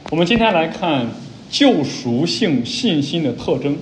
我们今天来看救赎性信心的特征。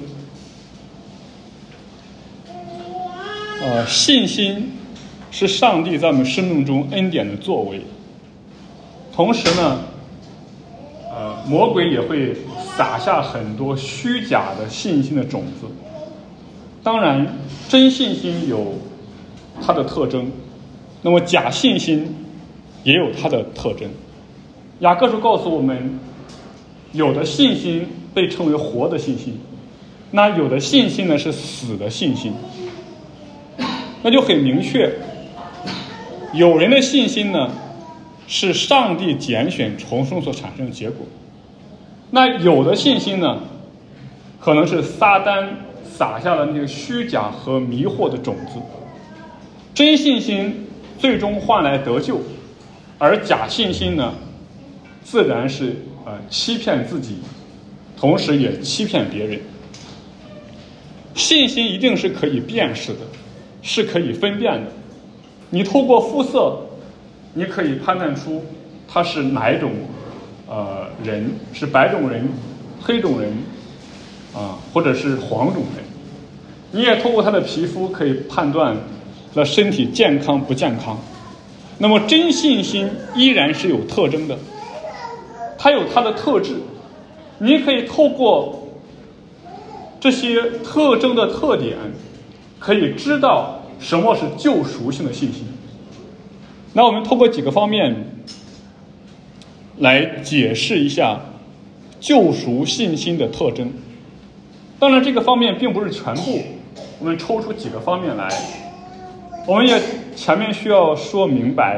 信心是上帝在我们生命中恩典的作为，同时呢，魔鬼也会撒下很多虚假的信心的种子。当然，真信心有它的特征，那么假信心也有它的特征。雅各书告诉我们，有的信心被称为活的信心，那有的信心呢是死的信心。那就很明确，有人的信心呢是上帝拣选重生所产生的结果，那有的信心呢可能是撒旦撒下的那个虚假和迷惑的种子。真信心最终换来得救，而假信心呢自然是欺骗自己，同时也欺骗别人。信心一定是可以辨识的，是可以分辨的。你透过肤色，你可以判断出他是哪一种人，是白种人、黑种人或者是黄种人。你也透过他的皮肤可以判断他的身体健康不健康。那么真信心依然是有特征的，它有它的特质，你可以透过这些特征的特点，可以知道什么是救赎性的信心。那我们透过几个方面来解释一下救赎信心的特征。当然这个方面并不是全部，我们抽出几个方面来。我们也前面需要说明白，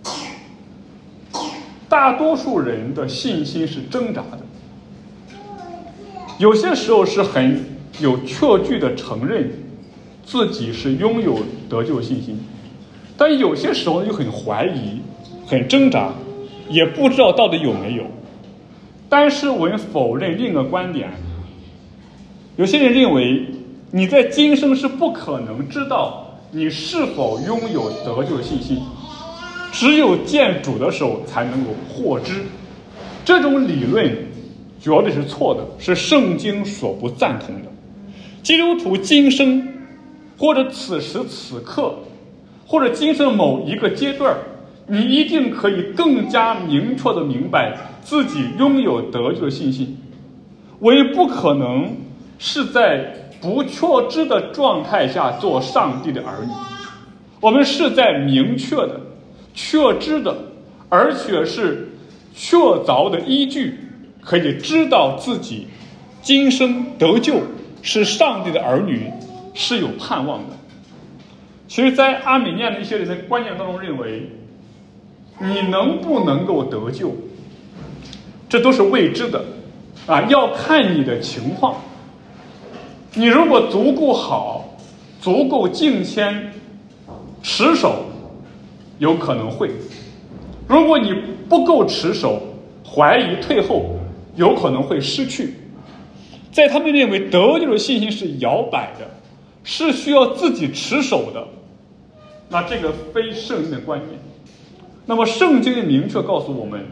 大多数人的信心是挣扎的，有些时候是很有确据的承认自己是拥有得救信心，但有些时候又很怀疑，很挣扎，也不知道到底有没有。但是我们否认另一个观点，有些人认为你在今生是不可能知道你是否拥有得救信心，只有见主的时候才能够获知。这种理论绝对是错的，是圣经所不赞同的。基督徒今生或者此时此刻，或者今生某一个阶段，你一定可以更加明确的明白自己拥有得救的信心。我也不可能是在不确知的状态下做上帝的儿女，我们是在明确的、确知的，而且是确凿的依据，可以知道自己今生得救，是上帝的儿女，是有盼望的。其实在阿美尼亚的一些人的观念当中认为，你能不能够得救，这都是未知的要看你的情况。你如果足够好，足够敬虔持守，有可能会；如果你不够持守，怀疑退后，有可能会失去。在他们认为得救的信心是摇摆的，是需要自己持守的，那这个非圣经的观念。那么圣经明确告诉我们，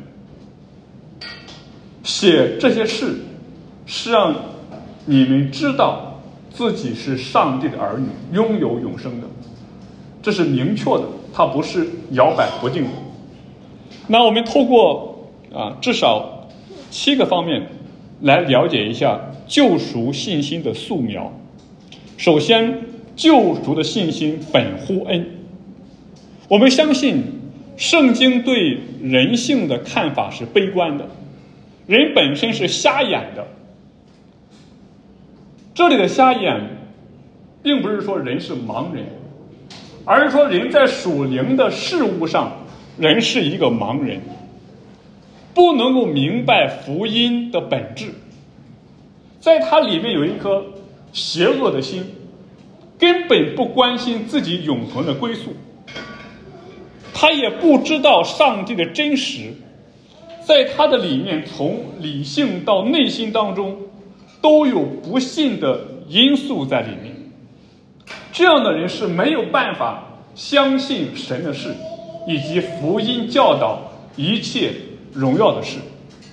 写这些事是让你们知道自己是上帝的儿女，拥有永生的，这是明确的，它不是摇摆不定的。那我们透过至少7个方面来了解一下救赎信心的素描。首先，救赎的信心本乎恩。我们相信圣经对人性的看法是悲观的，人本身是瞎眼的。这里的瞎眼并不是说人是盲人，而是说人在属灵的事物上，人是一个盲人，不能够明白福音的本质。在它里面有一颗邪恶的心，根本不关心自己永恒的归宿，他也不知道上帝的真实。在他的里面，从理性到内心当中都有不信的因素在里面。这样的人是没有办法相信神的事，以及福音教导一切荣耀的事。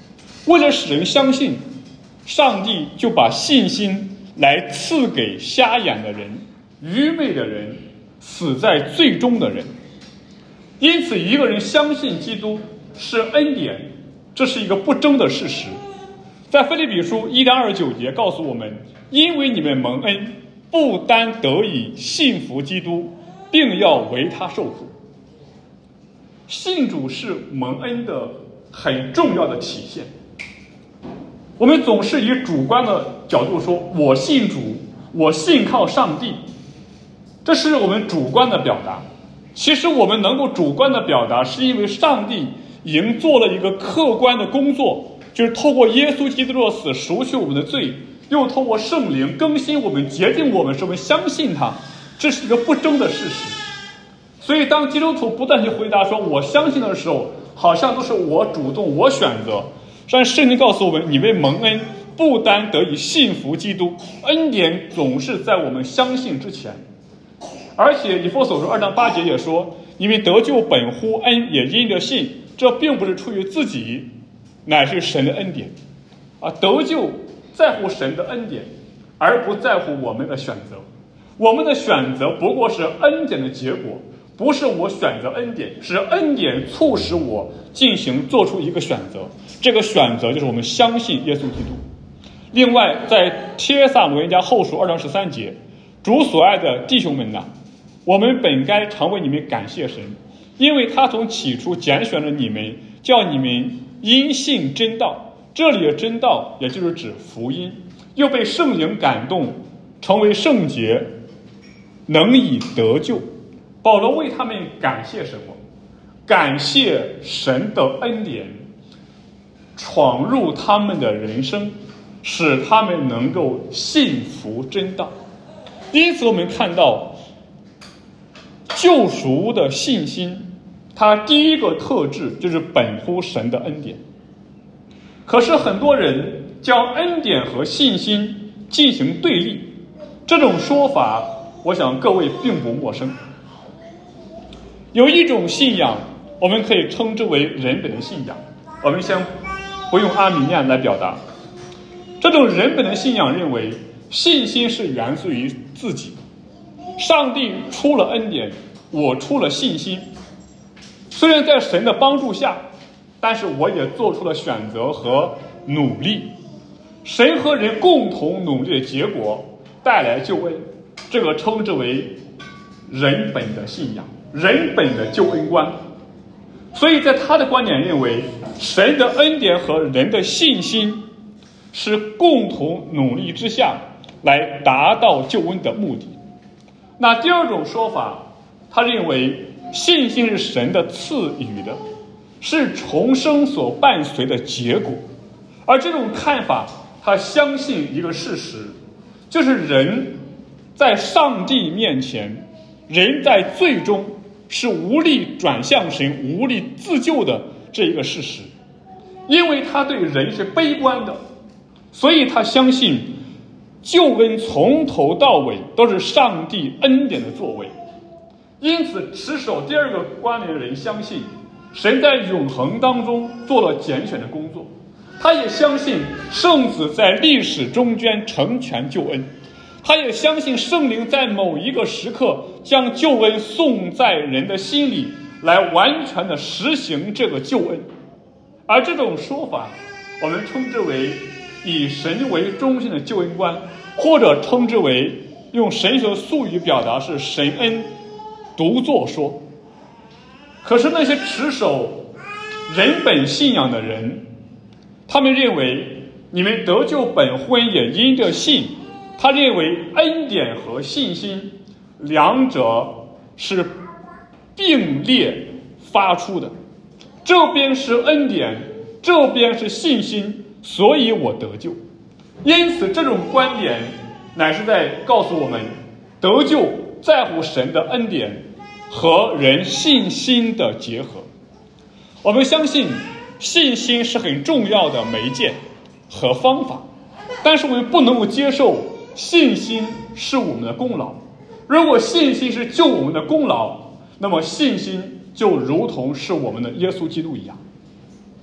为了使人相信，上帝就把信心来赐给瞎眼的人、愚昧的人、死在罪中的人。因此，一个人相信基督是恩典，这是一个不争的事实。在腓立比书1章29节告诉我们，因为你们蒙恩，不单得以信服基督，并要为他受苦。信主是蒙恩的很重要的体现。我们总是以主观的角度说，我信主，我信靠上帝，这是我们主观的表达。其实我们能够主观的表达，是因为上帝已经做了一个客观的工作，就是透过耶稣基督的死赎去我们的罪，又透过圣灵更新我们、洁净我们，使我们相信他，这是一个不争的事实。所以当基督徒不断去回答说我相信的时候，好像都是我主动、我选择。但圣经告诉我们，你为蒙恩，不单得以信服基督，恩典总是在我们相信之前。而且以弗所书2章8节也说，你们得救本乎恩，也因着信，这并不是出于自己，乃是神的恩典。得救在乎神的恩典，而不在乎我们的选择。我们的选择不过是恩典的结果，不是我选择恩典，是恩典促使我做出一个选择。这个选择就是我们相信耶稣基督。另外，在帖撒罗尼迦后书2章13节，主所爱的弟兄们哪，我们本该常为你们感谢神，因为他从起初拣选了你们，叫你们因信真道。这里的真道也就是指福音，又被圣灵感动，成为圣洁，能以得救。保罗为他们感谢什么？感谢神的恩典闯入他们的人生，使他们能够信服真道。因此我们看到救赎的信心，它第一个特质就是本乎神的恩典。可是很多人将恩典和信心进行对立，这种说法我想各位并不陌生。有一种信仰我们可以称之为人本的信仰，我们先不用阿米念来表达。这种人本的信仰认为信心是源自于自己，上帝出了恩典，我出了信心，虽然在神的帮助下，但是我也做出了选择和努力，神和人共同努力的结果带来救恩，这个称之为人本的信仰，人本的救恩观。所以在他的观点认为，神的恩典和人的信心是共同努力之下来达到救恩的目的。那第二种说法，他认为信心是神的赐予的，是重生所伴随的结果。而这种看法，他相信一个事实，就是人在上帝面前，人在最终是无力转向神、无力自救的这一个事实。因为他对人是悲观的，所以他相信救恩从头到尾都是上帝恩典的作为。因此持守第二个观点的人相信神在永恒当中做了拣选的工作，他也相信圣子在历史中间成全救恩，他也相信圣灵在某一个时刻将救恩送在人的心里，来完全的实行这个救恩。而这种说法我们称之为以神为中心的救恩观，或者称之为用神学术语表达是神恩独作说。可是那些持守人本信仰的人，他们认为你们得救本乎恩，也因着信。他认为恩典和信心两者是并列发出的，这边是恩典，这边是信心，所以我得救。因此这种观点乃是在告诉我们，得救在乎神的恩典和人信心的结合。我们相信信心是很重要的媒介和方法，但是我们不能够接受信心是我们的功劳。如果信心是救我们的功劳，那么信心就如同是我们的耶稣基督一样。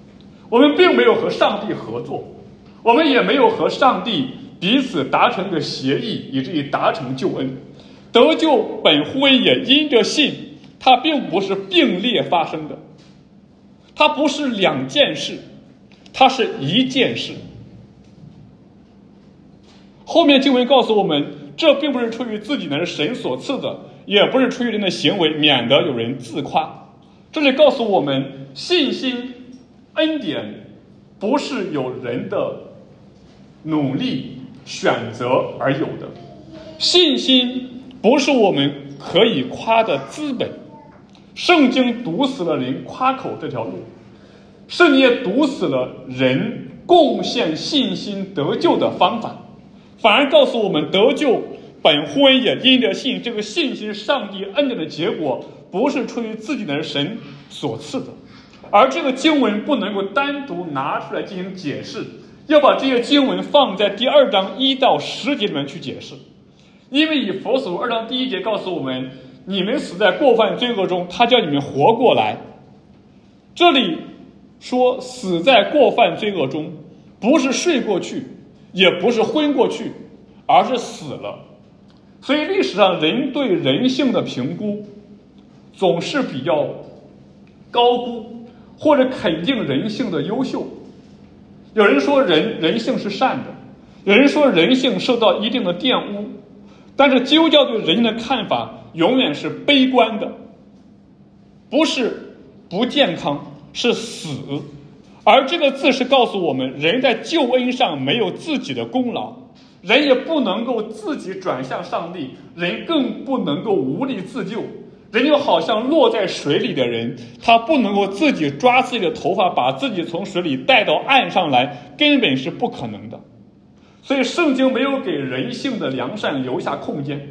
我们并没有和上帝合作，我们也没有和上帝彼此达成一个协议，以至于达成救恩。得救本乎恩也因着信，它并不是并列发生的，它不是两件事，它是一件事。后面经文告诉我们，这并不是出于自己，乃是神所赐的，也不是出于人的行为，免得有人自夸。这里告诉我们，信心恩典不是有人的努力选择而有的，信心不是我们可以夸的资本。圣经堵死了人夸口这条路，圣经也堵死了人贡献信心得救的方法，反而告诉我们，得救本乎恩也因着信，这个信心上帝恩典的结果，不是出于自己的神所赐的。而这个经文不能够单独拿出来进行解释，要把这些经文放在第2章1到10节里面去解释。因为以弗所书2章第1节告诉我们，你们死在过犯罪恶中，他叫你们活过来。这里说死在过犯罪恶中，不是睡过去，也不是昏过去，而是死了。所以历史上人对人性的评估总是比较高估或者肯定人性的优秀。有人说人性是善的，有人说人性受到一定的玷污，但是基督教对人性的看法永远是悲观的，不是不健康，是死。而这个字是告诉我们，人在救恩上没有自己的功劳，人也不能够自己转向上帝，人更不能够无力自救。人就好像落在水里的人，他不能够自己抓自己的头发，把自己从水里带到岸上来，根本是不可能的。所以圣经没有给人性的良善留下空间。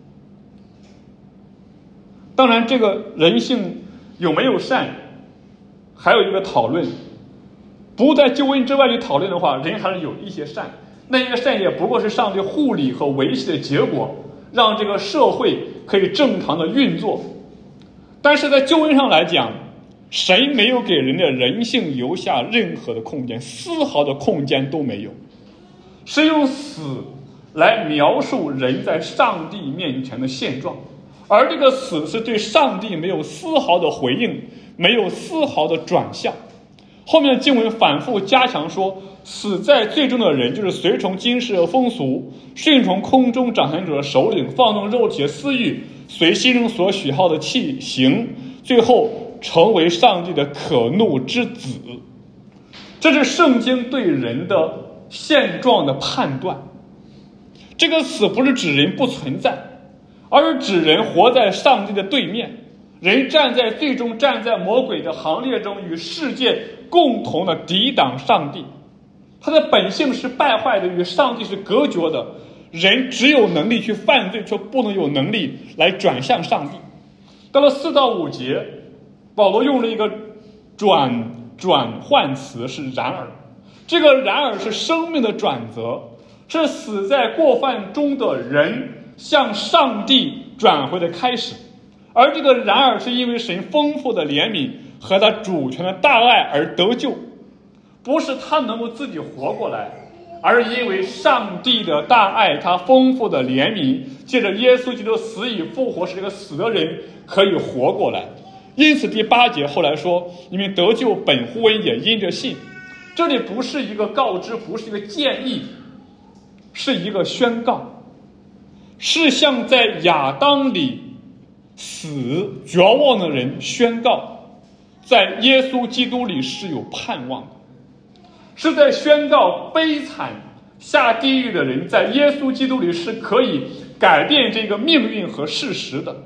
当然这个人性有没有善还有一个讨论，不在救恩之外去讨论的话，人还是有一些善，那些善也不过是上帝护理和维系的结果，让这个社会可以正常的运作。但是在救恩上来讲，神没有给人的人性留下任何的空间，丝毫的空间都没有。是用死来描述人在上帝面前的现状，而这个死是对上帝没有丝毫的回应，没有丝毫的转向。后面的经文反复加强说，死在最终的人就是随从今世的风俗，顺从空中掌权者的首领，放纵肉体的私欲，随心中所喜好的气行，最后成为上帝的可怒之子。这是圣经对人的现状的判断。这个死不是指人不存在，而是指人活在上帝的对面，人最终站在魔鬼的行列中，与世界共同的抵挡上帝。他的本性是败坏的，与上帝是隔绝的。人只有能力去犯罪，却不能有能力来转向上帝。到了4到5节，保罗用了一个转换词，是然而。这个然而是生命的转折，是死在过犯中的人向上帝转回的开始。而这个然而是因为神丰富的怜悯和他主权的大爱而得救，不是他能够自己活过来，而是因为上帝的大爱，他丰富的怜悯，借着耶稣基督死以复活，使这个死的人可以活过来。因此第8节后来说，你们得救本乎恩也因着信。这里不是一个告知，不是一个建议，是一个宣告，是向在亚当里死绝望的人宣告，在耶稣基督里是有盼望的，是在宣告悲惨下地狱的人在耶稣基督里是可以改变这个命运和事实的。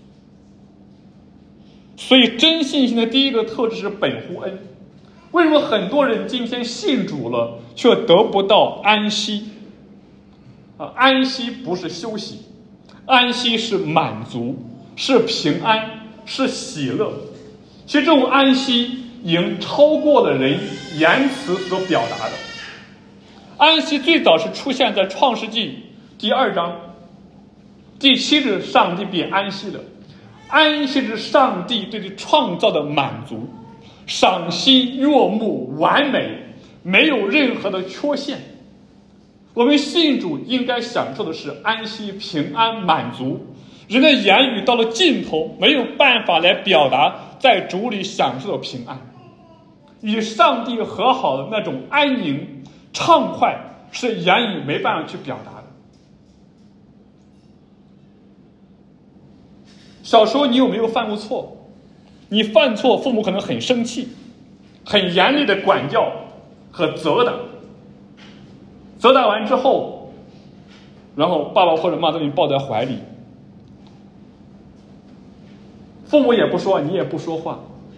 所以真信心的第一个特质是本乎恩。为什么很多人今天信主了却得不到安息？安息不是休息，安息是满足，是平安，是喜乐。其实这种安息已经超过了人言辞所表达的。安息最早是出现在创世纪第2章，第7日上帝便安息了。安息是上帝对创造的满足， 赏心悦目，完美，没有任何的缺陷。我们信主应该享受的是安息、平安、满足。人的言语到了尽头，没有办法来表达在主里享受的平安。与上帝和好的那种安宁、畅快，是言语没办法去表达的。小时候你有没有犯过错？你犯错，父母可能很生气，很严厉的管教和责打。责打完之后，然后爸爸或者妈妈把你抱在怀里，父母也不说，你也不说话，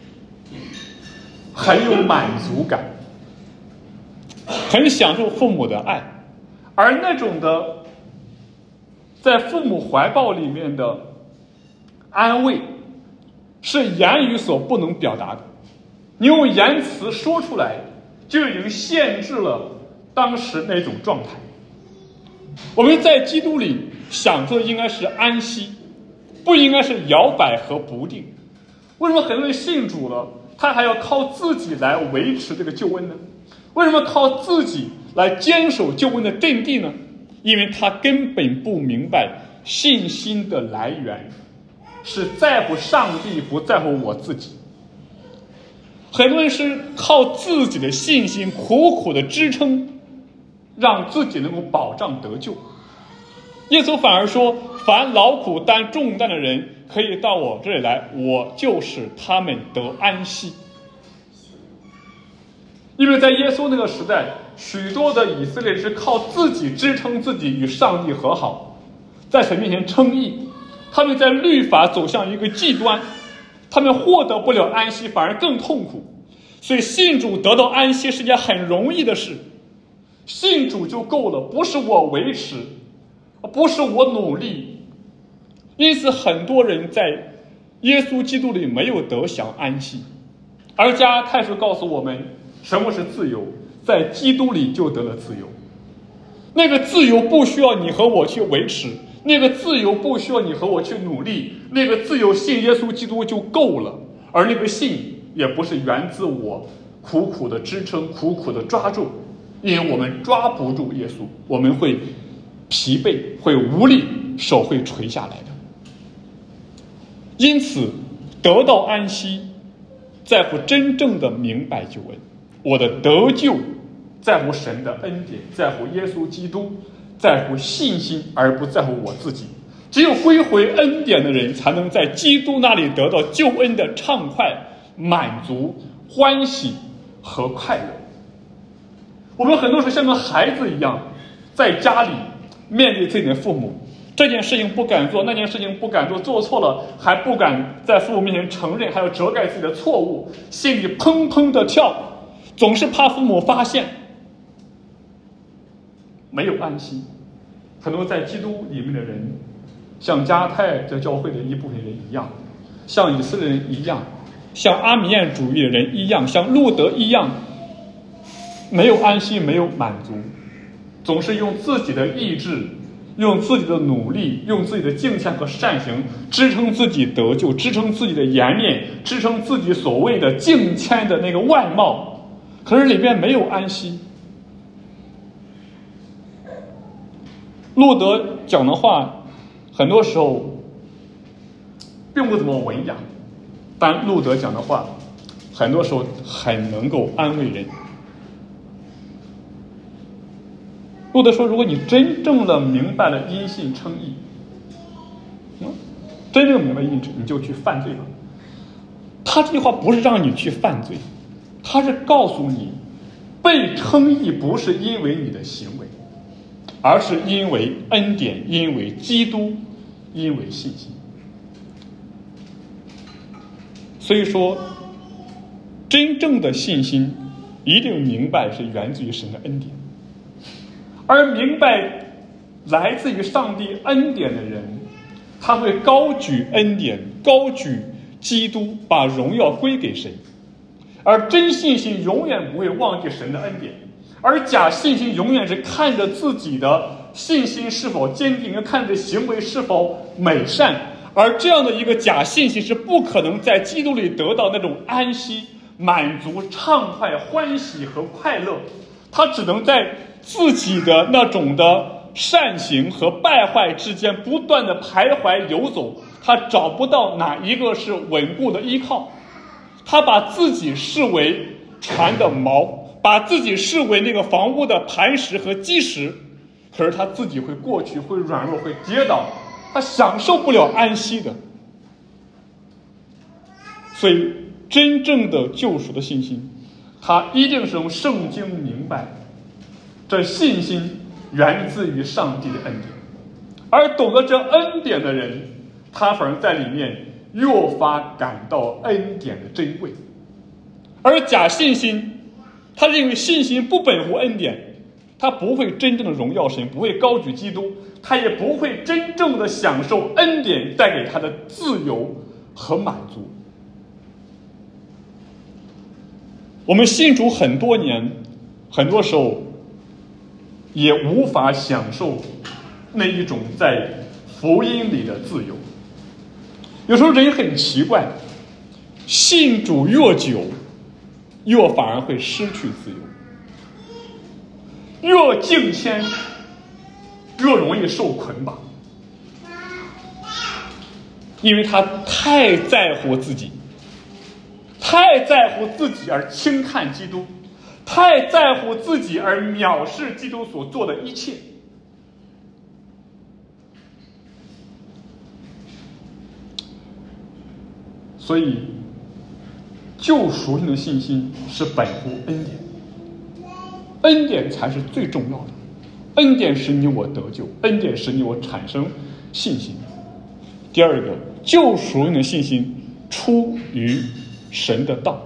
很有满足感，很享受父母的爱。而那种的在父母怀抱里面的安慰，是言语所不能表达的。你用言辞说出来，就已经限制了当时那种状态。我们在基督里享受的应该是安息，不应该是摇摆和不定。为什么很多人信主了，他还要靠自己来维持这个救恩呢？为什么靠自己来坚守救恩的阵地呢？因为他根本不明白信心的来源是在乎上帝，不在乎我自己。很多人是靠自己的信心苦苦的支撑，让自己能够保障得救。耶稣反而说，凡劳苦担重担的人可以到我这里来，我就使他们得安息。因为在耶稣那个时代，许多的以色列人是靠自己支撑自己与上帝和好，在神面前称义。他们在律法走向一个极端，他们获得不了安息，反而更痛苦。所以信主得到安息是件很容易的事，信主就够了，不是我维持，不是我努力。因此很多人在耶稣基督里没有得享安息。而加拉太书告诉我们，什么是自由？在基督里就得了自由。那个自由不需要你和我去维持，那个自由不需要你和我去努力，那个自由信耶稣基督就够了。而那个信也不是源自我苦苦的支撑，苦苦的抓住，因为我们抓不住耶稣，我们会疲惫，会无力，手会垂下来的。因此得到安息在乎真正的明白救恩。我的得救在乎神的恩典，在乎耶稣基督，在乎信心，而不在乎我自己。只有归回恩典的人，才能在基督那里得到救恩的畅快、满足、欢喜和快乐。我们很多时候像个孩子一样，在家里面对自己的父母，这件事情不敢做，那件事情不敢做，做错了还不敢在父母面前承认，还要遮盖自己的错误，心里砰砰的跳，总是怕父母发现，没有安息。很多在基督里面的人，像加太这教会的一部分人一样，像以色列人一样，像阿米彦主义的人一样，像路德一样，没有安息，没有满足，总是用自己的意志，用自己的努力，用自己的敬虔和善行支撑自己得救，支撑自己的颜面，支撑自己所谓的敬虔的那个外貌，可是里边没有安息。路德讲的话很多时候并不怎么文雅，但路德讲的话很多时候很能够安慰人。路德说，如果你真正的明白了因信称义，真正明白因信，你就去犯罪吧。他这句话不是让你去犯罪，他是告诉你，被称义不是因为你的行为，而是因为恩典，因为基督，因为信心。所以说，真正的信心一定明白是源自于神的恩典，而明白来自于上帝恩典的人，他会高举恩典，高举基督，把荣耀归给神。而真信心永远不会忘记神的恩典，而假信心永远是看着自己的信心是否坚定，看着行为是否美善。而这样的一个假信心是不可能在基督里得到那种安息， 满足、畅快、欢喜和快乐，他只能在自己的那种的善行和败坏之间不断的徘徊游走，他找不到哪一个是稳固的依靠。他把自己视为船的锚，把自己视为那个房屋的磐石和基石，可是他自己会过去，会软弱，会跌倒，他享受不了安息的。所以真正的救赎的信心，他一定是用圣经明白，这信心源自于上帝的恩典，而懂得这恩典的人，他反而在里面越发感到恩典的珍贵。而假信心，他认为信心不本乎恩典，他不会真正的荣耀神，不会高举基督，他也不会真正的享受恩典带给他的自由和满足。我们信主很多年，很多时候也无法享受那一种在福音里的自由。有时候人很奇怪，信主越久，越反而会失去自由，越敬虔越容易受捆绑，因为他太在乎自己，太在乎自己而轻看基督，太在乎自己而藐视基督所做的一切。所以救赎性的信心是本乎恩典，恩典才是最重要的，恩典使你我得救，恩典使你我产生信心。第二个，救赎性的信心出于神的道，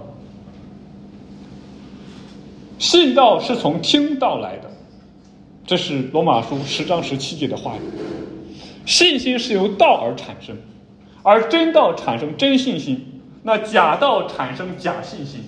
信道是从听道来的，这是罗马书10章17节的话语。信心是由道而产生，而真道产生真信心，那假道产生假信心。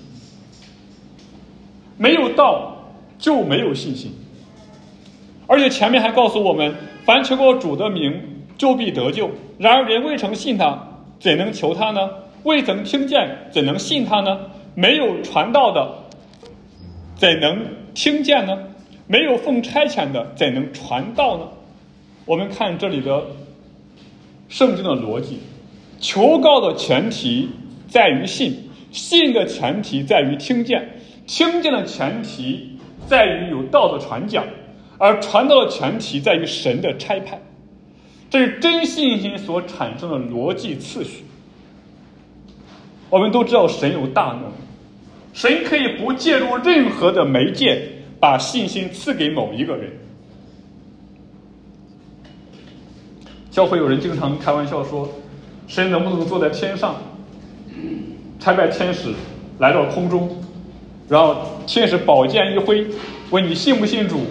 没有道就没有信心。而且前面还告诉我们，凡求过主的名，就必得救。然而人未曾信他，怎能求他呢？未曾听见，怎能信他呢？没有传道的，怎能听见呢？没有奉差遣的，怎能传道呢？我们看这里的圣经的逻辑，求告的前提在于信，信的前提在于听见，听见的前提在于有道的传讲，而传道的前提在于神的差派。这是真信心所产生的逻辑次序。我们都知道神有大能，神可以不介入任何的媒介，把信心赐给某一个人。教会有人经常开玩笑说，神能不能坐在天上，差派天使来到空中，然后天使宝剑一挥，问你信不信主？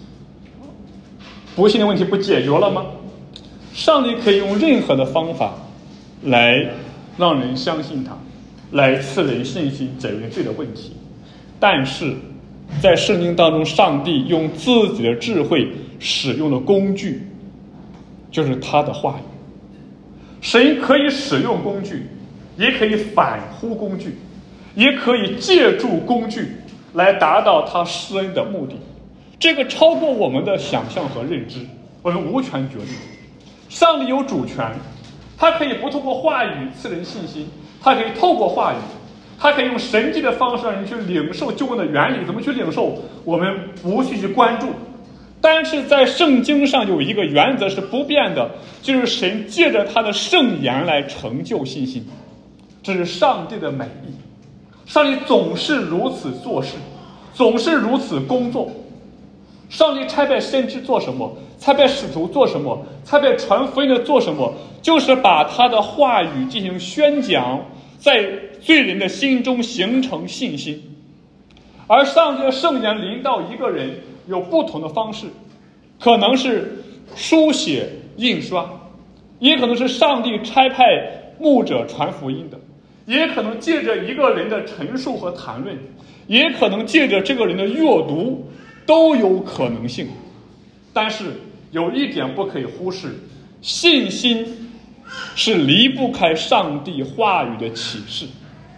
不信的问题不解决了吗？上帝可以用任何的方法来让人相信他，来赐人信心，解决罪的问题。但是在圣经当中，上帝用自己的智慧使用的工具就是他的话语。神可以使用工具，也可以反呼工具，也可以借助工具来达到他施恩的目的。这个超过我们的想象和认知，我们无权决定。上帝有主权，他可以不透过话语赐人信心，他可以透过话语，他可以用神迹的方式让人去领受救恩的原理。怎么去领受，我们无需去关注。但是在圣经上有一个原则是不变的，就是神借着他的圣言来成就信心，这是上帝的美意。上帝总是如此做事，总是如此工作。上帝差派先知做什么，差派使徒做什么，差派传福音的做什么，就是把他的话语进行宣讲，在罪人的心中形成信心。而上帝的圣言临到一个人有不同的方式，可能是书写印刷，也可能是上帝差派牧者传福音的，也可能借着一个人的陈述和谈论，也可能借着这个人的阅读，都有可能性。但是有一点不可以忽视，信心是离不开上帝话语的启示。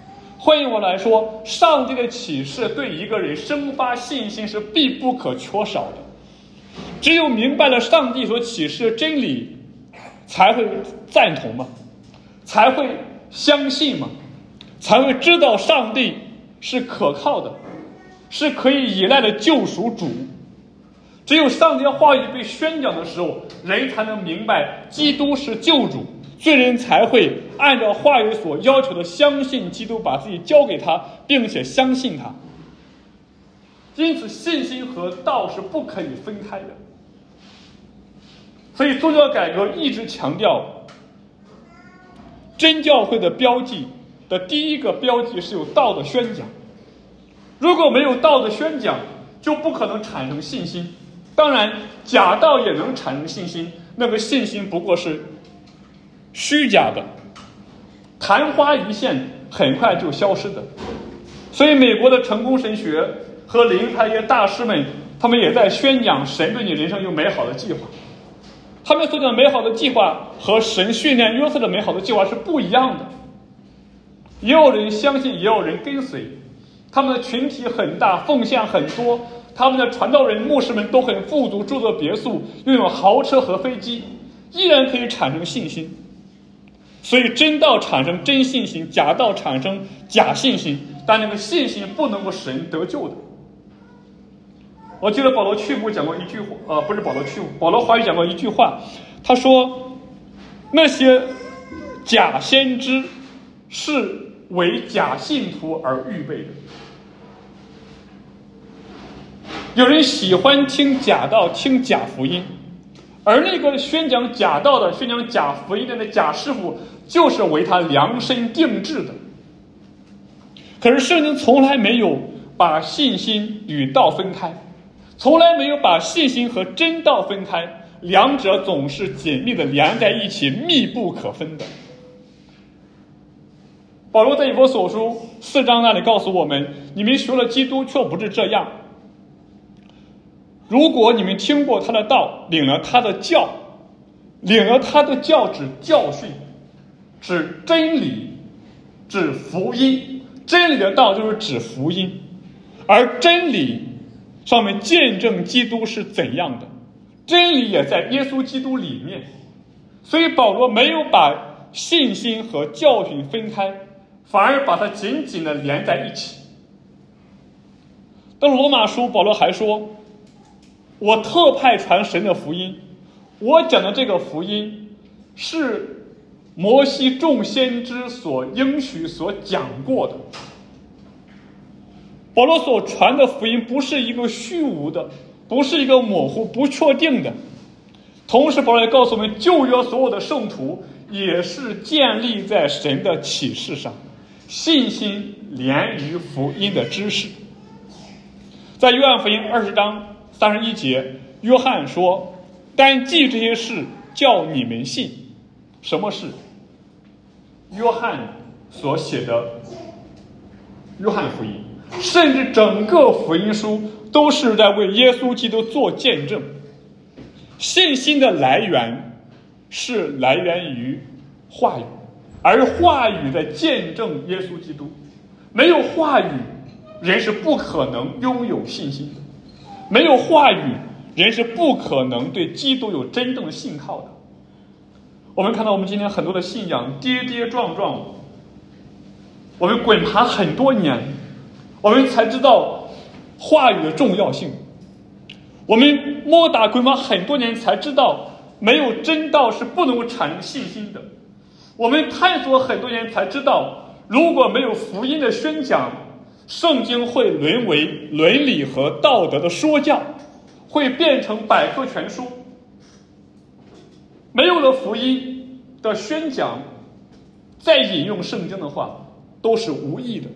换句话来说，上帝的启示对一个人生发信心是必不可缺少的。只有明白了上帝所启示的真理，才会赞同嘛，才会相信嘛，才会知道上帝是可靠的，是可以依赖的救赎主。只有上帝的话语被宣讲的时候，人才能明白基督是救主，罪人才会按照话语所要求的相信基督，把自己交给他，并且相信他。因此信心和道是不可以分开的。所以宗教改革一直强调，真教会的标记的第一个标记是有道的宣讲。如果没有道的宣讲，就不可能产生信心。当然假道也能产生信心，那个信心不过是虚假的，昙花一现，很快就消失的。所以美国的成功神学和灵派一些大师们，他们也在宣讲神对你人生有美好的计划。他们所讲美好的计划和神训练约瑟的美好的计划是不一样的。也有人相信，也有人跟随，他们的群体很大，奉献很多，他们的传道人牧师们都很富足，住的别墅，拥有豪车和飞机，依然可以产生信心。所以真道产生真信心，假道产生假信心，但那个信心不能够使人得救的。我记得保罗去部讲过一句话，不是保罗去部，保罗华语讲过一句话，他说那些假先知是为假信徒而预备的。有人喜欢听假道，听假福音，而那个宣讲假道的、宣讲假福音的那假师傅，就是为他量身定制的。可是圣经从来没有把信心与道分开，从来没有把信心和真道分开，两者总是紧密的连在一起，密不可分的。保罗在以弗所书4章那里告诉我们，你们学了基督却不是这样。如果你们听过他的道，领了他的教，领了他的教指教训，指真理，指福音。真理的道就是指福音，而真理上面见证基督是怎样的，真理也在耶稣基督里面。所以保罗没有把信心和教训分开，反而把它紧紧地连在一起。到罗马书，保罗还说，我特派传神的福音，我讲的这个福音是摩西众先知所应许所讲过的。保罗所传的福音不是一个虚无的，不是一个模糊不确定的。同时保罗也告诉我们，旧约所有的圣徒也是建立在神的启示上，信心连于福音的知识。在约翰福音20章31节，约翰说，但记这些事，叫你们信。什么事？约翰所写的约翰福音，甚至整个福音书都是在为耶稣基督做见证。信心的来源是来源于话语，而话语在见证耶稣基督。没有话语，人是不可能拥有信心的；没有话语，人是不可能对基督有真正的信靠的。我们看到我们今天很多的信仰跌跌撞撞，我们滚爬很多年，我们才知道话语的重要性。我们摸打滚爬很多年，才知道没有真道是不能够产生信心的。我们探索很多年，才知道如果没有福音的宣讲，圣经会沦为伦理和道德的说教，会变成百科全书。没有了福音的宣讲，再引用圣经的话都是无益的。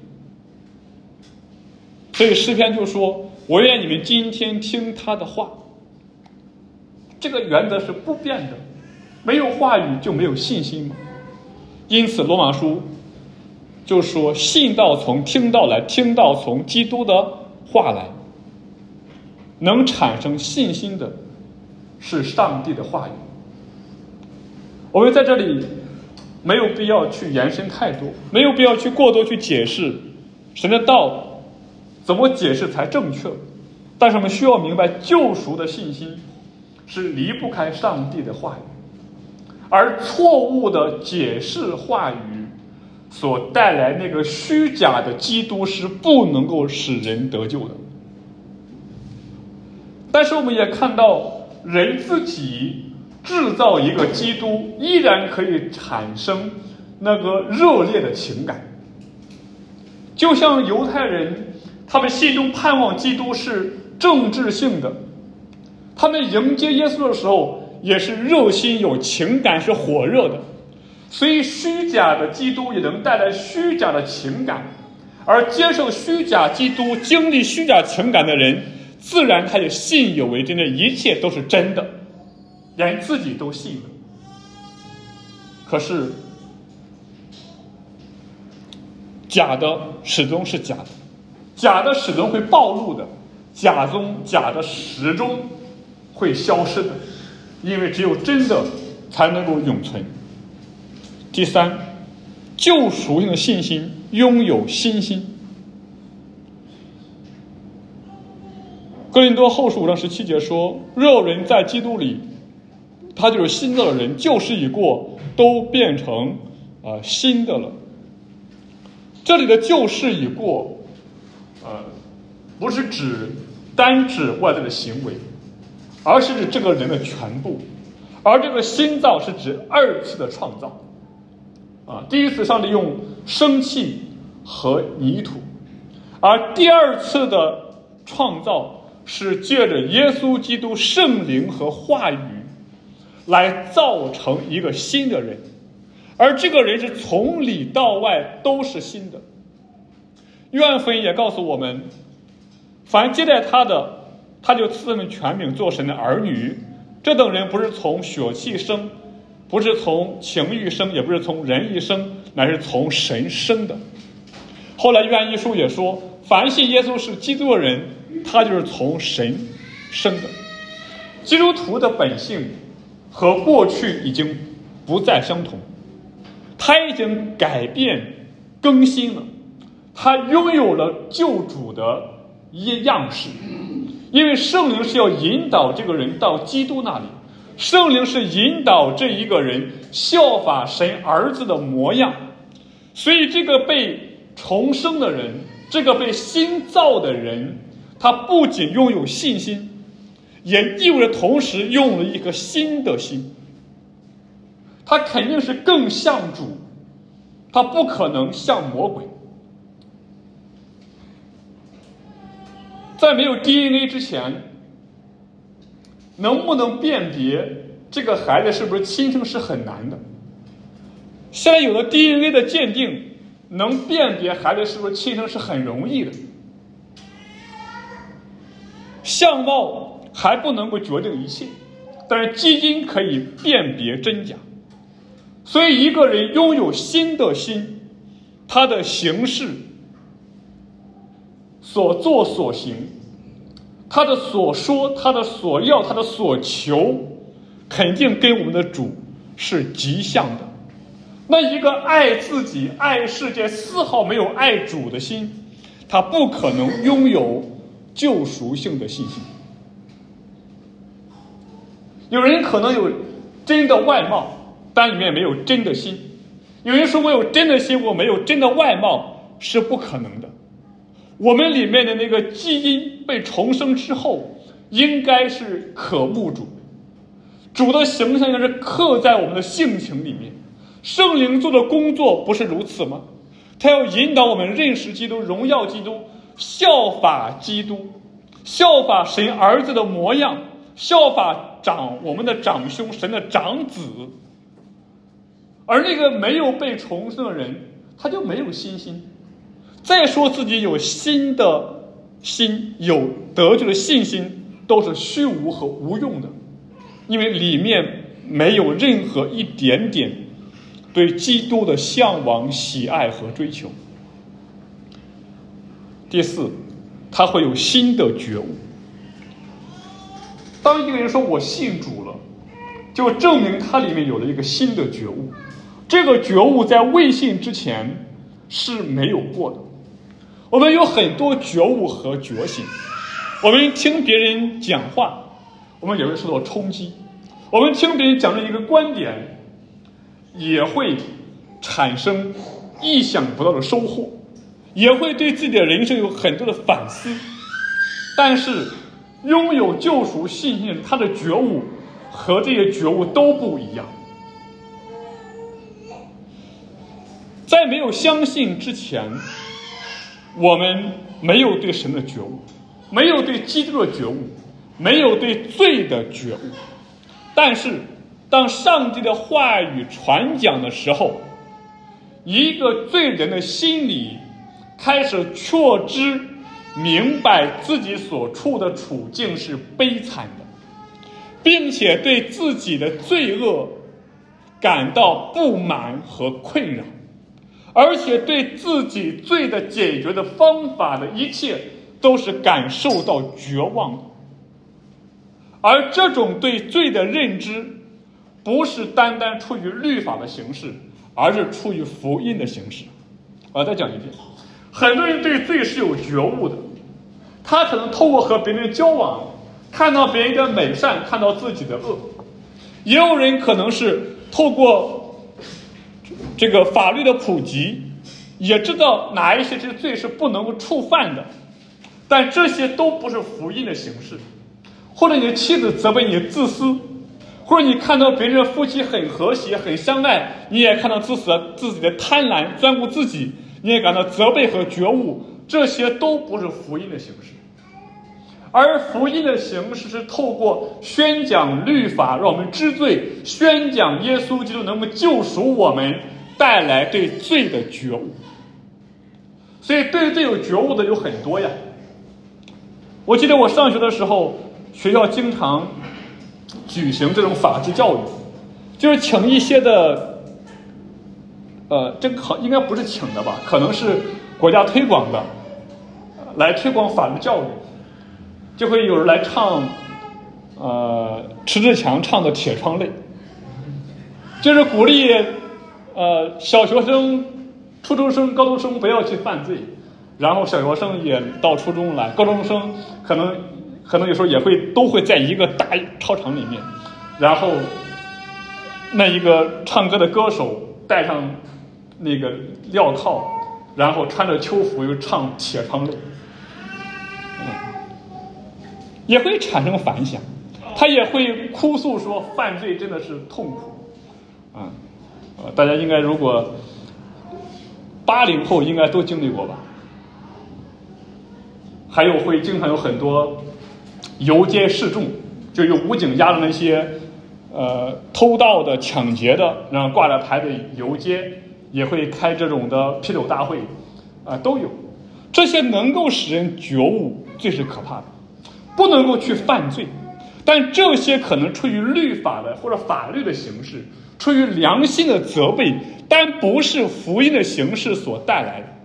所以诗篇就说，我愿你们今天听他的话。这个原则是不变的，没有话语就没有信心嘛。因此罗马书就说，信道从听道来，听道从基督的话来。能产生信心的是上帝的话语。我们在这里没有必要去延伸太多，没有必要去过多去解释神的道怎么解释才正确。但是我们需要明白，救赎的信心是离不开上帝的话语，而错误的解释话语所带来那个虚假的基督是不能够使人得救的。但是我们也看到，人自己制造一个基督，依然可以产生那个热烈的情感。就像犹太人，他们心中盼望基督是政治性的，他们迎接耶稣的时候也是热心有情感，是火热的。所以虚假的基督也能带来虚假的情感，而接受虚假基督、经历虚假情感的人，自然他也信以为真的，一切都是真的，连自己都信了。可是假的始终是假的，假的始终会暴露的，假的始终会消失的，因为只有真的才能够永存。第三，救赎性的信心拥有新心。哥林多后书5章17节说，若有人在基督里，他就是新造的人，旧事已过，都变成新的了。这里的旧事已过，不是单指外在的行为，而是指这个人的全部。而这个新造是指二次的创造。第一次上帝用生气和泥土，而第二次的创造是借着耶稣基督圣灵和话语来造成一个新的人，而这个人是从里到外都是新的。约翰福音也告诉我们，凡接待他的，他就赐他们权柄做神的儿女。这等人不是从血气生，不是从情欲生，也不是从人意生，乃是从神生的。后来约翰一书也说，凡信耶稣是基督的人，他就是从神生的。基督徒的本性和过去已经不再相同，他已经改变更新了，他拥有了救主的样式。因为圣灵是要引导这个人到基督那里，圣灵是引导这一个人效法神儿子的模样。所以这个被重生的人，这个被新造的人，他不仅拥有信心，也意味着同时拥有了一颗新的心。他肯定是更像主，他不可能像魔鬼。在没有 DNA 之前，能不能辨别这个孩子是不是亲生是很难的。现在有了 DNA 的鉴定，能辨别孩子是不是亲生是很容易的。相貌还不能够决定一切，但是基因可以辨别真假。所以一个人拥有新的心，他的行事、所作所行，他的所说，他的所要，他的所求，肯定跟我们的主是极像的。那一个爱自己、爱世界，丝毫没有爱主的心，他不可能拥有救赎性的信心。有人可能有真的外貌，但里面没有真的心。有人说我有真的心，我没有真的外貌，是不可能的。我们里面的那个基因被重生之后，应该是渴慕主，主的形象应该是刻在我们的性情里面。圣灵做的工作不是如此吗？他要引导我们认识基督，荣耀基督，效法基督，效法神儿子的模样，效法我们的长兄神的长子。而那个没有被重生的人，他就没有新心。再说自己有新的心，有得救的信心，都是虚无和无用的，因为里面没有任何一点点对基督的向往、喜爱和追求。第四，他会有新的觉悟。当一个人说我信主了，就证明他里面有了一个新的觉悟。 这个觉悟在未信之前是没有过的。我们有很多觉悟和觉醒，我们听别人讲话，我们也会受到冲击，我们听别人讲的一个观点，也会产生意想不到的收获，也会对自己的人生有很多的反思。但是拥有救赎信心，他的觉悟和这些觉悟都不一样。在没有相信之前，我们没有对神的觉悟，没有对基督的觉悟，没有对罪的觉悟。但是当上帝的话语传讲的时候，一个罪人的心里开始确知明白自己所处的处境是悲惨的，并且对自己的罪恶感到不满和困扰，而且对自己罪的解决的方法的一切都是感受到绝望的。而这种对罪的认知不是单单出于律法的形式，而是出于福音的形式。我再讲一遍，很多人对罪是有觉悟的，他可能透过和别人交往，看到别人的美善，看到自己的恶。也有人可能是透过这个法律的普及，也知道哪一些罪是不能够触犯的，但这些都不是福音的形式。或者你的妻子责备你自私，或者你看到别人夫妻很和谐很相爱，你也看到自己的贪婪专顾自己，你也感到责备和觉悟，这些都不是福音的形式。而福音的形式是透过宣讲律法让我们知罪，宣讲耶稣基督能够救赎我们，带来对罪的觉悟。所以对罪有觉悟的有很多呀。我记得我上学的时候，学校经常举行这种法治教育，就是请一些的这个应该不是请的吧，可能是国家推广的，来推广法律教育。就会有人来唱迟志强唱的《铁窗泪》，就是鼓励小学生、初中生、高中生不要去犯罪，然后小学生也到初中来，高中生可能有时候都会在一个大操场里面，然后那一个唱歌的歌手戴上那个镣铐，然后穿着秋服又唱《铁窗泪》，也会产生反响，他也会哭诉说犯罪真的是痛苦大家应该如果80后应该都经历过吧。还有会经常有很多游街示众，就有武警押着那些偷盗的、抢劫的，然后挂着牌的游街，也会开这种的批斗大会都有。这些能够使人觉悟最是可怕的，不能够去犯罪，但这些可能出于律法的或者法律的形式，出于良心的责备，但不是福音的形式所带来的。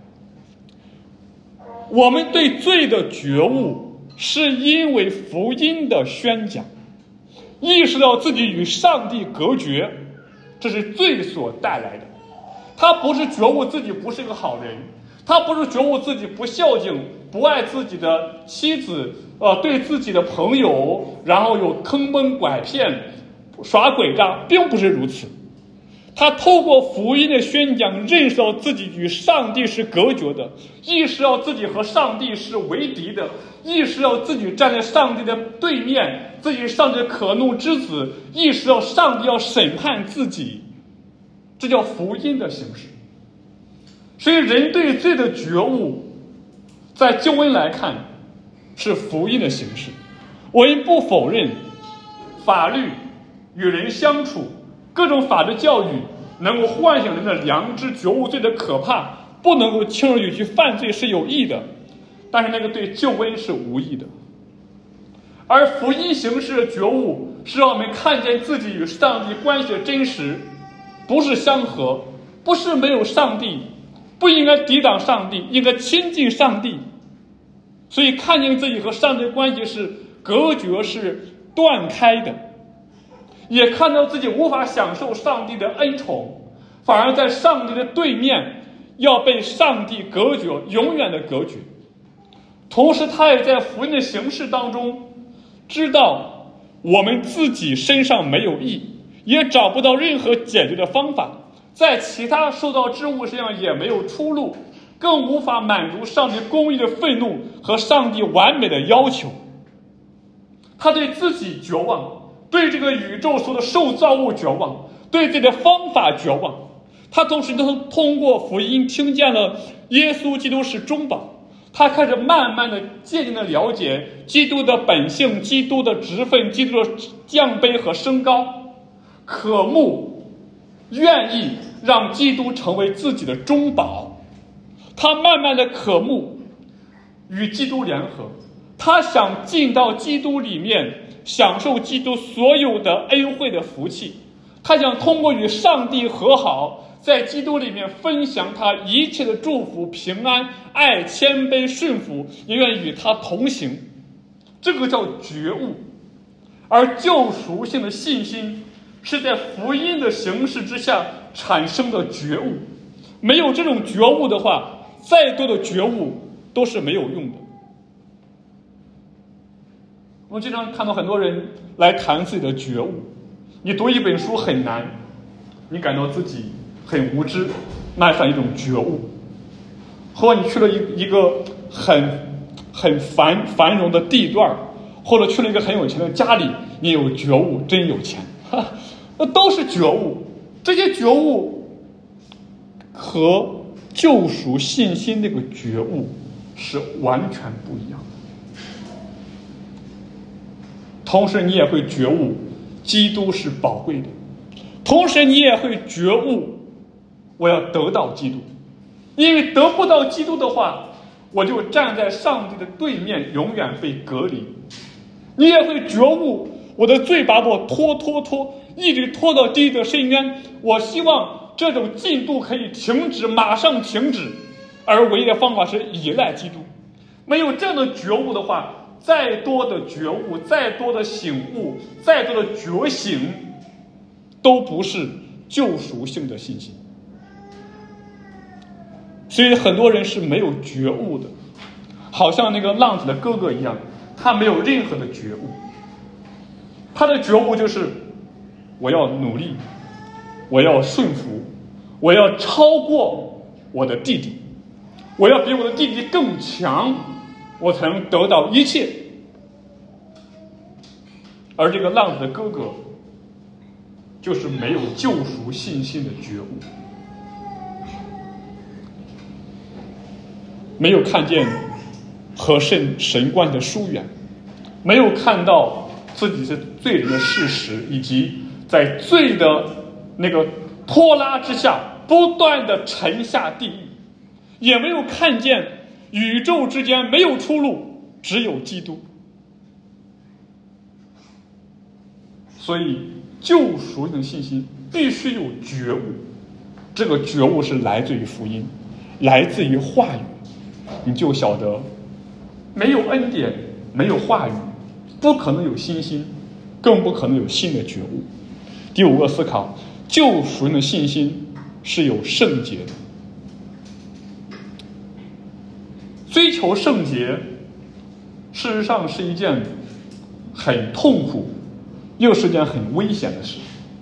我们对罪的觉悟是因为福音的宣讲，意识到自己与上帝隔绝，这是罪所带来的。他不是觉悟自己不是一个好人，他不是觉悟自己不孝敬、不爱自己的妻子，对自己的朋友，然后有坑蒙拐骗、耍诡诈，并不是如此。他透过福音的宣讲，认识到自己与上帝是隔绝的，意识到自己和上帝是为敌的，意识到自己站在上帝的对面，自己是上帝的可怒之子，意识到上帝要审判自己，这叫福音的形式。所以人对罪的觉悟，在救恩来看是福音的形式。我也不否认法律与人相处，各种法律教育能够唤醒人的良知，觉悟罪的可怕，不能够轻而易举去犯罪是有益的，但是那个对救恩是无益的。而福音形式的觉悟是让我们看见自己与上帝关系的真实，不是相合，不是没有上帝，不应该抵挡上帝，应该亲近上帝。所以看见自己和上帝的关系是隔绝，是断开的，也看到自己无法享受上帝的恩宠， 反而在上帝的对面要被上帝隔绝，永远的隔绝。同时他也在福音的形式当中知道我们自己身上没有义，也找不到任何解决的方法，在其他受造之物身上也没有出路，更无法满足上帝公义的愤怒和上帝完美的要求。他对自己绝望，对这个宇宙所有的受造物绝望，对自己的方法绝望。他同时通过福音听见了耶稣基督是中保，他开始慢慢的渐渐的了解基督的本性，基督的职分，基督的降卑和升高，渴慕愿意让基督成为自己的中保。他慢慢的渴慕与基督联合，他想进到基督里面，享受基督所有的恩惠的福气。他想通过与上帝和好，在基督里面分享他一切的祝福、平安、爱、谦卑、顺服，也愿意与他同行。这个叫觉悟。而救赎性的信心是在福音的形式之下产生的觉悟。没有这种觉悟的话，再多的觉悟都是没有用的。我经常看到很多人来谈自己的觉悟。你读一本书很难，你感到自己很无知，那算一种觉悟。或者你去了一个很繁荣的地段，或者去了一个很有钱的家里，你有觉悟，真有钱，那都是觉悟。这些觉悟和救赎信心那个觉悟是完全不一样的。同时你也会觉悟基督是宝贵的，同时你也会觉悟我要得到基督，因为得不到基督的话，我就站在上帝的对面，永远被隔离。你也会觉悟我的罪把我拖，一直拖到地狱的深渊，我希望这种进度可以停止，马上停止，而唯一的方法是依赖基督。没有这样的觉悟的话，再多的觉悟，再多的醒悟，再多的觉醒，都不是救赎性的信心。所以很多人是没有觉悟的，好像那个浪子的哥哥一样，他没有任何的觉悟。他的觉悟就是我要努力，我要顺服，我要超过我的弟弟，我要比我的弟弟更强，我才能得到一切。而这个浪子的哥哥就是没有救赎信心的觉悟，没有看见和神关系的疏远，没有看到自己是罪人的事实，以及在罪的那个拖拉之下不断的沉下地狱，也没有看见宇宙之间没有出路，只有基督。所以救赎的信心必须有觉悟，这个觉悟是来自于福音，来自于话语。你就晓得没有恩典，没有话语，不可能有信心，更不可能有新的觉悟。第五个思考，救赎的信心是有圣洁的。追求圣洁事实上是一件很痛苦又是件很危险的事。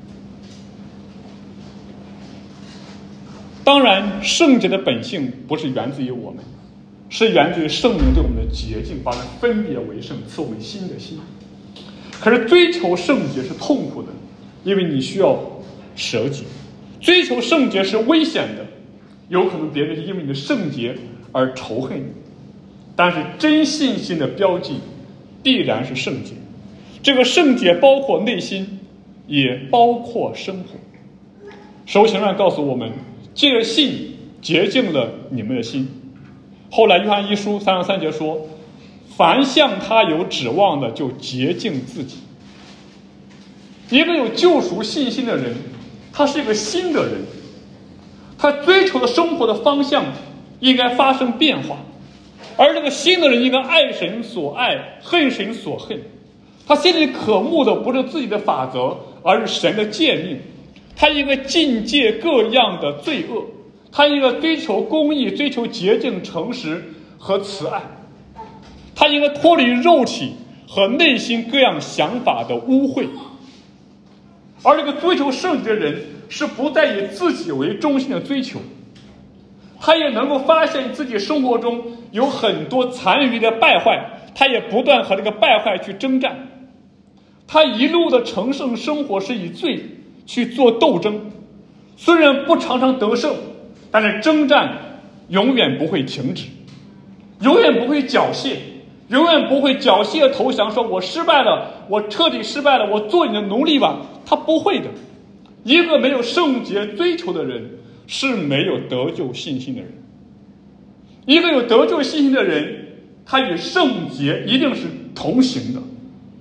当然圣洁的本性不是源自于我们，是源自于圣灵对我们的洁净，把我们分别为圣，赐我们新的心。可是追求圣洁是痛苦的，因为你需要舍己。追求圣洁是危险的，有可能别人因为你的圣洁而仇恨你。但是真信心的标记必然是圣洁，这个圣洁包括内心，也包括生活。使徒行传告诉我们，借着信洁净了你们的心。后来约翰一书3章3节说，凡向他有指望的就洁净自己。一个有救赎信心的人，他是一个新的人，他追求的生活的方向应该发生变化。而这个新的人应该爱神所爱，恨神所恨。他心里渴慕的不是自己的法则，而是神的诫命。 他应该禁戒各样的罪恶，他应该追求公义，追求洁净、诚实和慈爱，他应该脱离肉体和内心各样想法的污秽。而这个追求圣洁的人是不再以自己为中心的追求，他也能够发现自己生活中有很多残余的败坏，他也不断和这个败坏去征战。他一路的成圣生活是以罪去做斗争，虽然不常常得胜，但是征战永远不会停止，永远不会缴械，永远不会缴械投降，说我失败了，我彻底失败了，我做你的奴隶吧。他不会的。一个没有圣洁追求的人是没有得救信心的人。一个有得救信心的人，他与圣洁一定是同行的。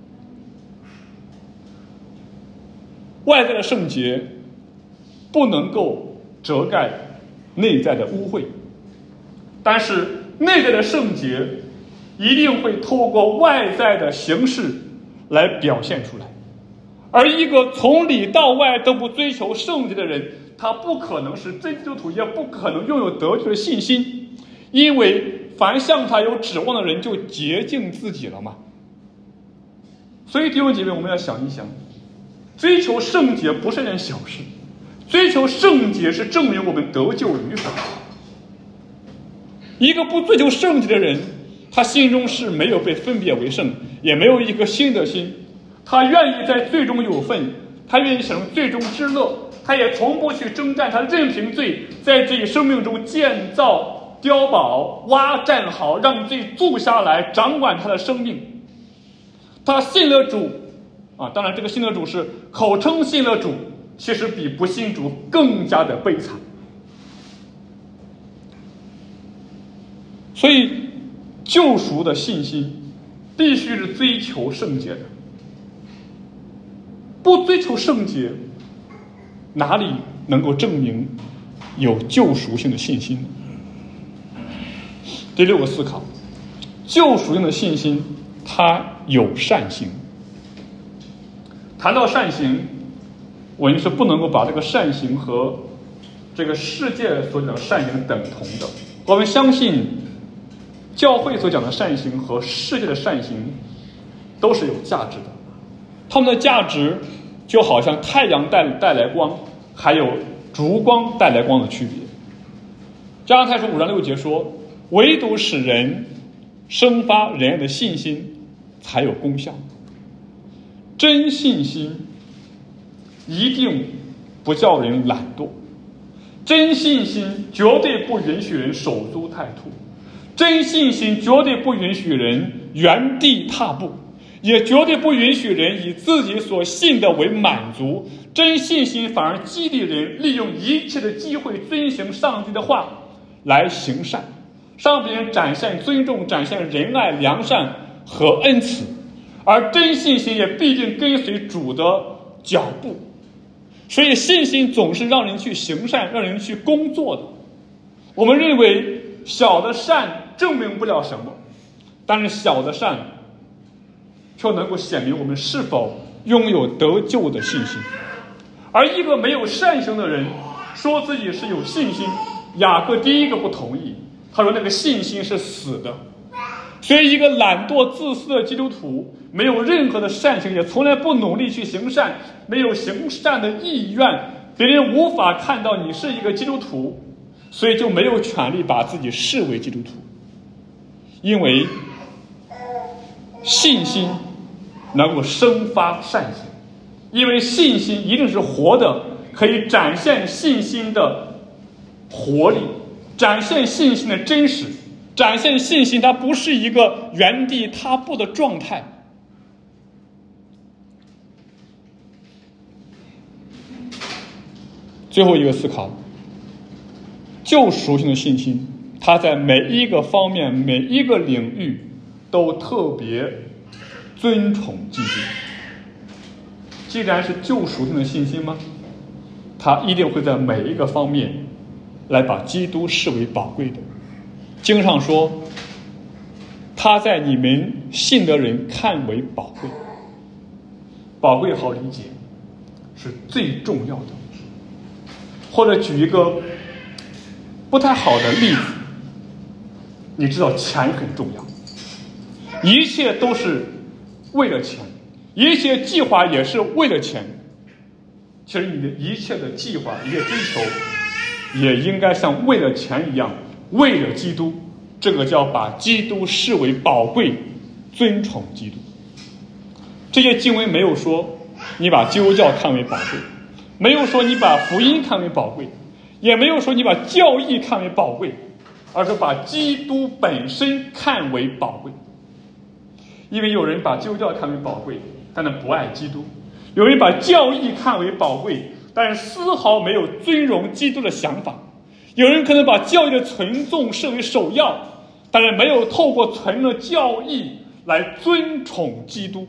外在的圣洁不能够遮盖内在的污秽，但是内在的圣洁一定会透过外在的形式来表现出来。而一个从里到外都不追求圣洁的人，他不可能是真基督徒，也不可能拥有得救的信心，因为凡向他有指望的人就洁净自己了嘛。所以弟兄姐妹，我们要想一想，追求圣洁不是件小事，追求圣洁是证明我们得救与否。一个不追求圣洁的人，他心中是没有被分别为圣，也没有一颗新的心，他愿意在罪中有份，他愿意享受罪中之乐，他也从不去征战，他任凭罪在自己生命中建造碉堡，挖战壕，让罪住下来，掌管他的生命。他信了主当然这个信了主是口称信了主，其实比不信主更加的悲惨。所以救赎的信心必须是追求圣洁的，不追求圣洁，哪里能够证明有救赎性的信心呢？第六个思考，救赎性的信心它有善行。谈到善行，我们是不能够把这个善行和这个世界所讲的善行等同的。我们相信教会所讲的善行和世界的善行都是有价值的，它们的价值就好像太阳带来光，还有烛光带来光的区别。加拉太书5章6节说，唯独使人生发仁爱的信心才有功效。真信心一定不叫人懒惰，真信心绝对不允许人守株待兔，真信心绝对不允许人原地踏步，也绝对不允许人以自己所信的为满足。真信心反而激励人利用一切的机会遵行上帝的话来行善，向别人展现尊重，展现仁爱、良善和恩慈。而真信心也必定跟随主的脚步，所以信心总是让人去行善，让人去工作的。我们认为小的善证明不了什么，但是小的善却能够显明我们是否拥有得救的信心。而一个没有善行的人说自己是有信心，雅各第一个不同意，他说那个信心是死的。所以一个懒惰自私的基督徒，没有任何的善行，也从来不努力去行善，没有行善的意愿，别人无法看到你是一个基督徒，所以就没有权利把自己视为基督徒。因为信心能够生发善行，因为信心一定是活的，可以展现信心的活力，展现信心的真实，展现信心它不是一个原地踏步的状态。最后一个思考，救赎性的信心，它在每一个方面、每一个领域都特别尊崇基督。既然是救赎性的信心吗？它一定会在每一个方面来把基督视为宝贵的。经上说，他在你们信的人看为宝贵。宝贵好理解，是最重要的， 或者举一个不太好的例子，你知道钱很重要，一切都是为了钱，一切计划也是为了钱。其实你的一切的计划、一切追求，也应该像为了钱一样，为了基督。这个叫把基督视为宝贵，尊崇基督。这些经文没有说你把基督教看为宝贵，没有说你把福音看为宝贵，也没有说你把教义看为宝贵，而是把基督本身看为宝贵。因为有人把基督教看为宝贵，但是不爱基督；有人把教义看为宝贵，但是丝毫没有尊荣基督的想法；有人可能把教义的存重视为首要，但是没有透过存了教义来尊崇基督。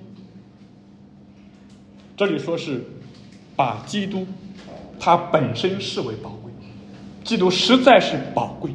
这里说是把基督他本身视为宝贵，基督实在是宝贵。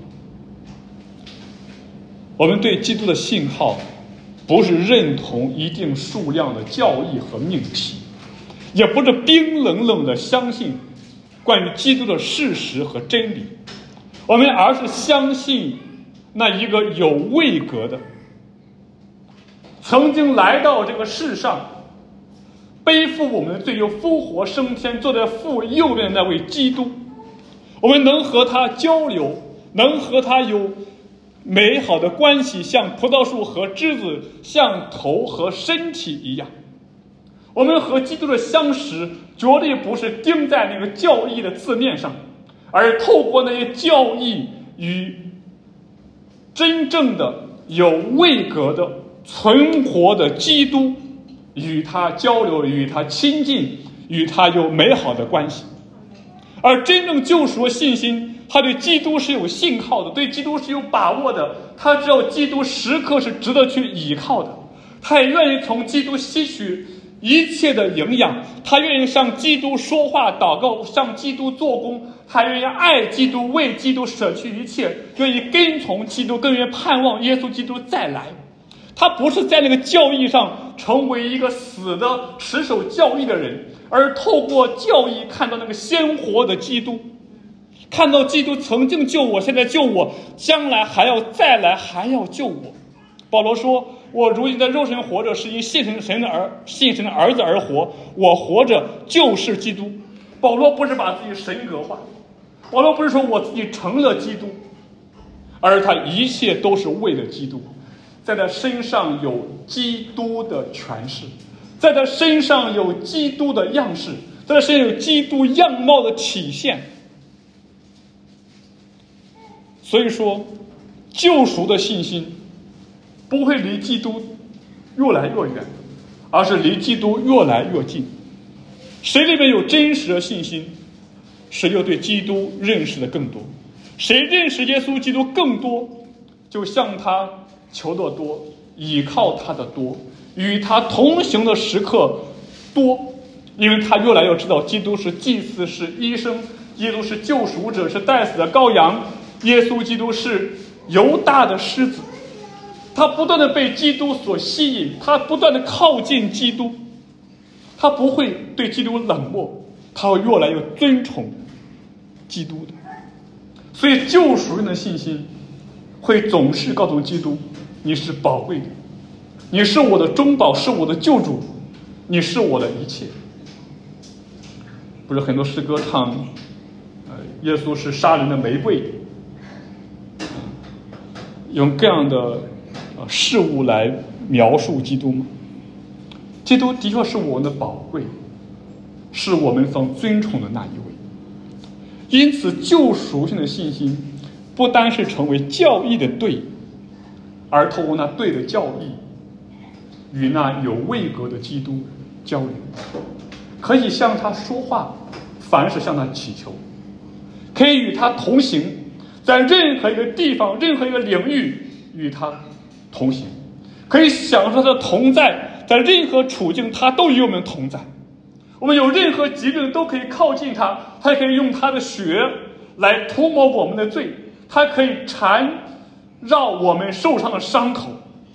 我们对基督的信号不是认同一定数量的教义和命题，也不是冰冷冷的相信关于基督的事实和真理，我们而是相信那一个有位格的，曾经来到这个世上，背负我们的罪，又复活升天，坐在父右边的那位基督。我们能和他交流，能和他有美好的关系，像葡萄树和枝子，像头和身体一样。我们和基督的相识绝对不是钉在那个教义的字面上，而透过那些教义与真正的有位格的存活的基督与他交流，与他亲近，与他有美好的关系。而真正救赎的信心，他对基督是有信号的，对基督是有把握的，他知道基督时刻是值得去倚靠的，他也愿意从基督吸取一切的营养，他愿意向基督说话祷告，向基督做工，他愿意爱基督，为基督舍去一切，愿意跟从基督，更愿意盼望耶稣基督再来。他不是在那个教义上成为一个死的持守教义的人，而透过教义看到那个鲜活的基督，看到基督曾经救我，现在救我，将来还要再来，还要救我。保罗说，我如今在肉身活着，是因信神的儿子而活，我活着就是基督。保罗不是把自己神格化，保罗不是说我自己成了基督，而他一切都是为了基督。在他身上有基督的诠释，在他身上有基督的样式，在他身上有基督样貌的体现。所以说，救赎的信心不会离基督越来越远，而是离基督越来越近。谁里面有真实的信心，谁就对基督认识的更多。谁认识耶稣基督更多，就向他求得多，倚靠他的多，与他同行的时刻多。因为他越来越知道基督是祭司，是医生，耶稣是救赎者，是代死的羔羊，耶稣基督是犹大的狮子。他不断的被基督所吸引，他不断的靠近基督，他不会对基督冷漠，他会越来越尊崇基督的。所以救赎人的信心会总是告诉基督，你是宝贵的，你是我的中保，是我的救主，你是我的一切。不是很多诗歌唱耶稣是杀人的玫瑰，用这样的事物来描述基督吗？基督的确是我们的宝贵，是我们所尊崇的那一位。因此救赎性的信心不单是成为教义的对，而透过那对的教义与那有位格的基督交流，可以向他说话，凡是向他祈求，可以与他同行，在任何一个地方，任何一个领域与他同行，可以享受他的同在，在任何处境他都与我们同在。我们有任何疾病都可以靠近他，他可以用他的血来涂抹我们的罪，他可以缠绕我们受伤的伤口。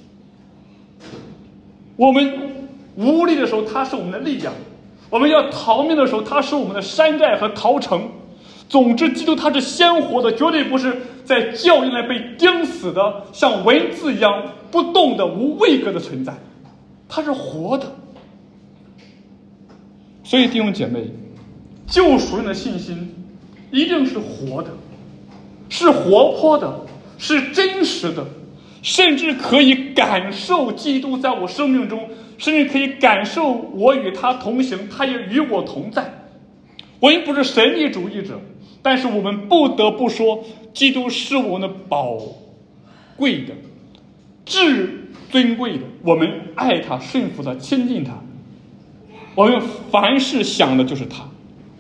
我们无力的时候他是我们的力量，我们要逃命的时候他是我们的山寨和逃城。 总之，基督他是鲜活的，绝对不是在教义内被钉死的，像文字一样不动的、无位格的存在，他是活的。所以弟兄姐妹，救赎人的信心一定是活的，是活泼的，是真实的，甚至可以感受基督在我生命中，甚至可以感受我与他同行，他也与我同在。我们不是神秘主义者，但是我们不得不说，基督是我们的宝贵的、至尊贵的，我们爱他、顺服他、亲近他，我们凡事想的就是他。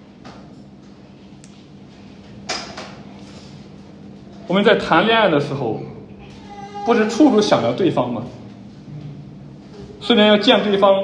我们在谈恋爱的时候，不是处处想着对方吗？虽然要见对方，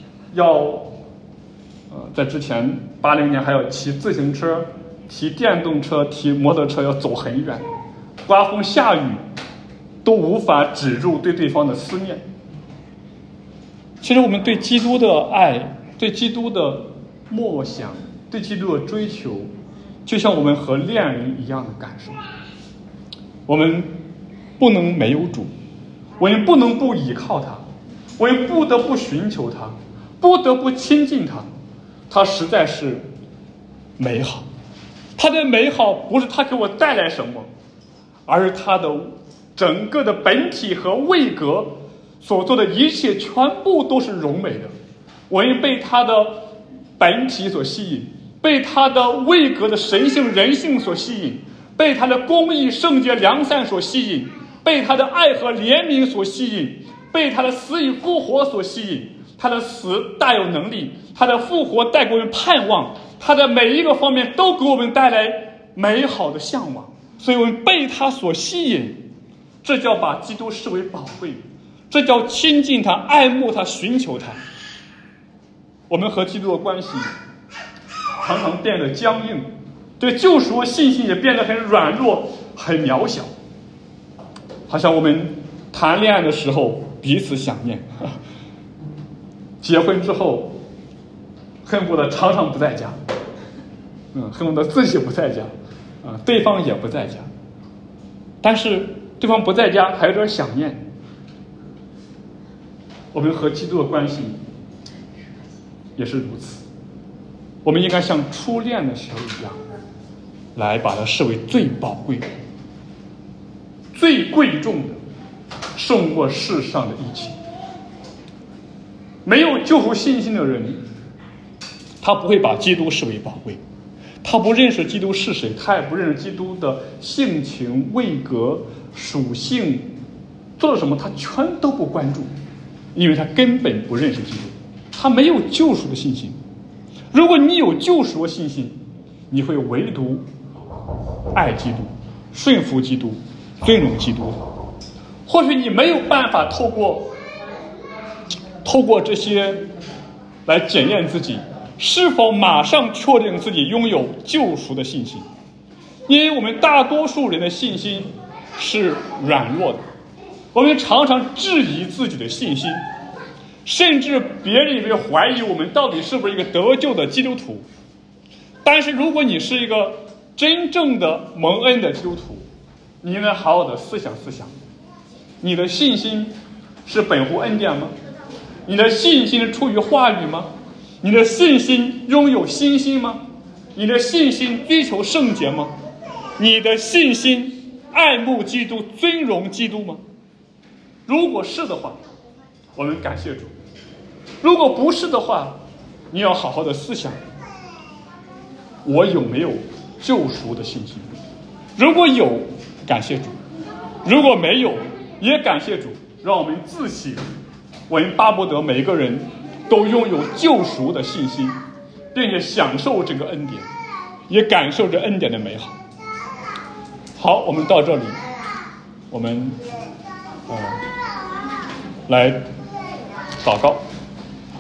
在之前80年还要骑自行车、骑电动车、骑摩托车，要走很远，刮风下雨都无法止住对对方的思念。其实我们对基督的爱、对基督的默想、对基督的追求，就像我们和恋人一样的感受。我们不能没有主，我们不能不倚靠他，我们不得不寻求他，不得不亲近他。他实在是美好，他的美好不是他给我带来什么，而是他的整个的本体和位格所做的一切全部都是荣美的。我们被他的本体所吸引，被他的位格的神性人性所吸引，被他的公义圣洁良善所吸引，被他的爱和怜悯所吸引，被他的死与复活所吸引。他的死大有能力，他的复活带给我们盼望，他的每一个方面都给我们带来美好的向往，所以我们被他所吸引，这叫把基督视为宝贵，这叫亲近他、爱慕他、寻求他。我们和基督的关系常常变得僵硬，对救赎信心也变得很软弱、很渺小，好像我们谈恋爱的时候彼此想念，结婚之后恨不得常常不在家，恨不得自己不在家，对方也不在家，但是对方不在家还有点想念。我们和基督的关系也是如此，我们应该像初恋的时候一样，来把它视为最宝贵的、最贵重的，胜过世上的一切。没有救赎信心的人，他不会把基督视为宝贵，他不认识基督是谁，他也不认识基督的性情、位格、属性，做了什么他全都不关注，因为他根本不认识基督，他没有救赎的信心。如果你有救赎的信心，你会唯独爱基督、顺服基督、尊荣基督。或许你没有办法透过这些来检验自己是否马上确定自己拥有救赎的信心，因为我们大多数人的信心是软弱的，我们常常质疑自己的信心，甚至别人也会怀疑我们到底是不是一个得救的基督徒。但是如果你是一个真正的蒙恩的基督徒，你应该好好的思想，你的信心是本乎恩典吗？你的信心是出于话语吗？你的信心拥有信心吗？你的信心追求圣洁吗？你的信心爱慕基督、尊荣基督吗？如果是的话，我们感谢主；如果不是的话，你要好好的思想，我有没有救赎的信心？如果有，感谢主；如果没有，也感谢主。让我们自省，我们巴不得每个人都拥有救赎的信心，并且享受这个恩典，也感受这恩典的美好。好，我们到这里，我们来祷告。